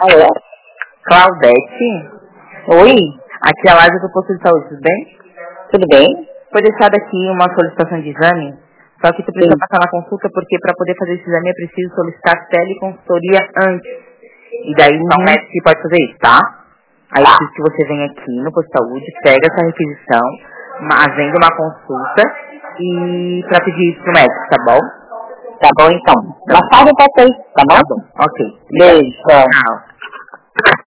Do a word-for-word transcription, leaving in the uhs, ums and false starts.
Alô? Claudete? Oi? Aqui é a Laje do Posto de Saúde, tudo bem? Tudo bem? Foi deixada aqui uma solicitação de exame, só que tu precisa Sim. passar na consulta porque para poder fazer esse exame é preciso solicitar teleconsultoria antes. E daí só um Uhum. médico que pode fazer isso, tá? Aí eu preciso que você venha aqui no posto de saúde, pega essa requisição, ma- agenda uma consulta e para pedir isso pro médico, tá bom? Tá bom, então. Mais tarde eu passei, tá bom? Tá bom, ok. Beijo. Tchau.